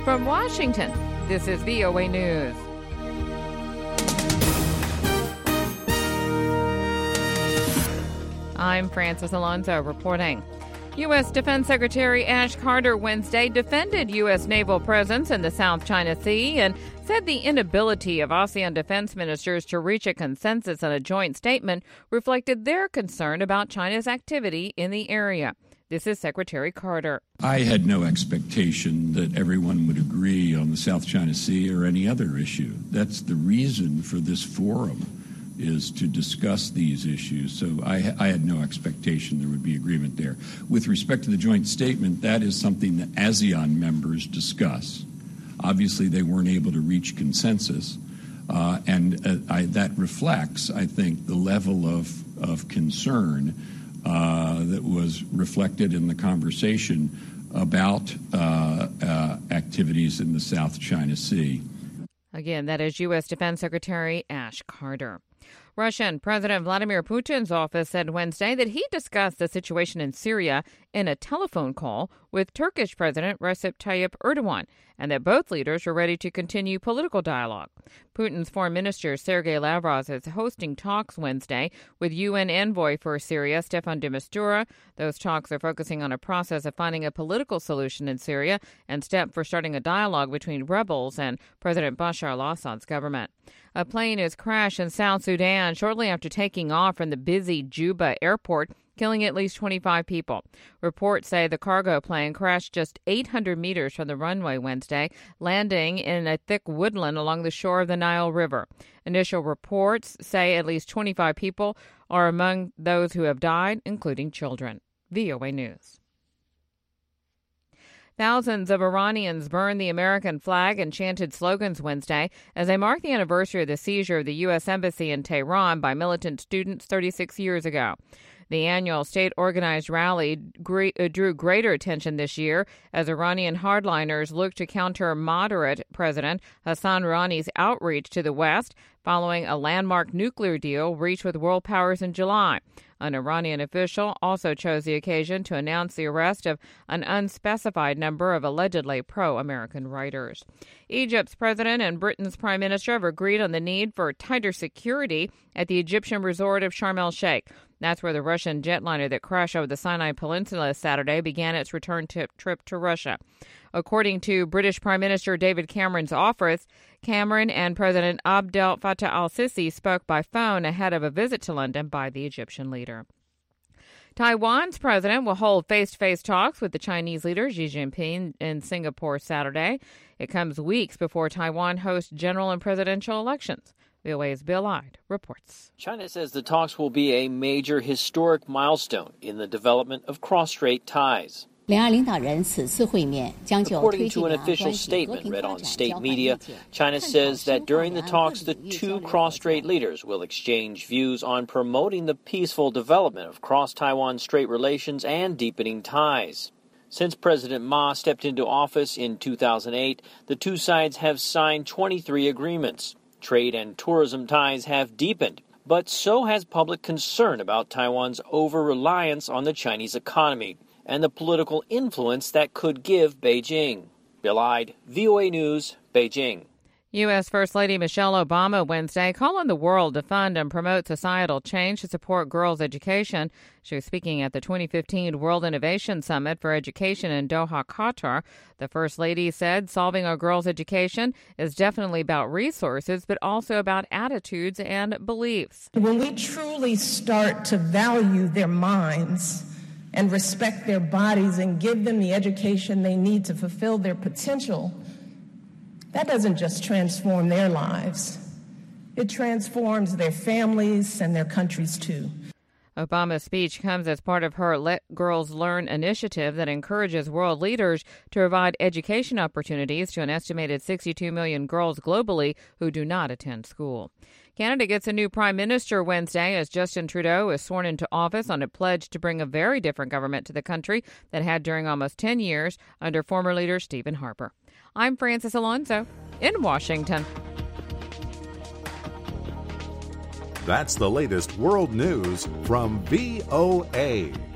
From Washington, this is VOA News. I'm Frances Alonso reporting. U.S. Defense Secretary Ash Carter Wednesday defended U.S. naval presence in the South China Sea and said the inability of ASEAN defense ministers to reach a consensus on a joint statement reflected their concern about China's activity in the area. This is Secretary Carter. I had no expectation that everyone would agree on the South China Sea or any other issue. That's the reason for this forum, is to discuss these issues. So I had no expectation there would be agreement there. With respect to the joint statement, that is something that ASEAN members discuss. Obviously, they weren't able to reach consensus, and that reflects, I think, the level of concern that was reflected in the conversation about activities in the South China Sea. Again, that is U.S. Defense Secretary Ash Carter. Russian President Vladimir Putin's office said Wednesday that he discussed the situation in Syria in a telephone call with Turkish President Recep Tayyip Erdogan, and that both leaders were ready to continue political dialogue. Putin's foreign minister Sergei Lavrov is hosting talks Wednesday with UN envoy for Syria Staffan de Mistura. Those talks are focusing on a process of finding a political solution in Syria and step for starting a dialogue between rebels and President Bashar al-Assad's government. A plane has crashed in South Sudan shortly after taking off from the busy Juba airport, killing at least 25 people. Reports say the cargo plane crashed just 800 meters from the runway Wednesday, landing in a thick woodland along the shore of the Nile River. Initial reports say at least 25 people are among those who have died, including children. VOA News. Thousands of Iranians burned the American flag and chanted slogans Wednesday as they marked the anniversary of the seizure of the U.S. Embassy in Tehran by militant students 36 years ago. The annual state-organized rally drew greater attention this year as Iranian hardliners look to counter moderate President Hassan Rouhani's outreach to the West following a landmark nuclear deal reached with world powers in July. An Iranian official also chose the occasion to announce the arrest of an unspecified number of allegedly pro-American writers. Egypt's president and Britain's prime minister have agreed on the need for tighter security at the Egyptian resort of Sharm el-Sheikh. That's where the Russian jetliner that crashed over the Sinai Peninsula Saturday began its return trip to Russia. According to British Prime Minister David Cameron's office, Cameron and President Abdel Fattah al-Sisi spoke by phone ahead of a visit to London by the Egyptian leader. Taiwan's president will hold face-to-face talks with the Chinese leader Xi Jinping in Singapore Saturday. It comes weeks before Taiwan hosts general and presidential elections. VOA's Bill Ide reports. China says the talks will be a major historic milestone in the development of cross-strait ties. According to an official statement read on state media, China says that during the talks, the two cross-strait leaders will exchange views on promoting the peaceful development of cross-Taiwan Strait relations and deepening ties. Since President Ma stepped into office in 2008, the two sides have signed 23 agreements. Trade and tourism ties have deepened, but so has public concern about Taiwan's over-reliance on the Chinese economy and the political influence that could give Beijing. Bill Ide, VOA News, Beijing. U.S. First Lady Michelle Obama Wednesday called on the world to fund and promote societal change to support girls' education. She was speaking at the 2015 World Innovation Summit for Education in Doha, Qatar. The First Lady said solving a girls' education is definitely about resources, but also about attitudes and beliefs. When we truly start to value their minds and respect their bodies and give them the education they need to fulfill their potential, that doesn't just transform their lives. It transforms their families and their countries, too. Obama's speech comes as part of her Let Girls Learn initiative that encourages world leaders to provide education opportunities to an estimated 62 million girls globally who do not attend school. Canada gets a new prime minister Wednesday as Justin Trudeau is sworn into office on a pledge to bring a very different government to the country that had during almost 10 years under former leader Stephen Harper. I'm Frances Alonso in Washington. That's the latest world news from VOA.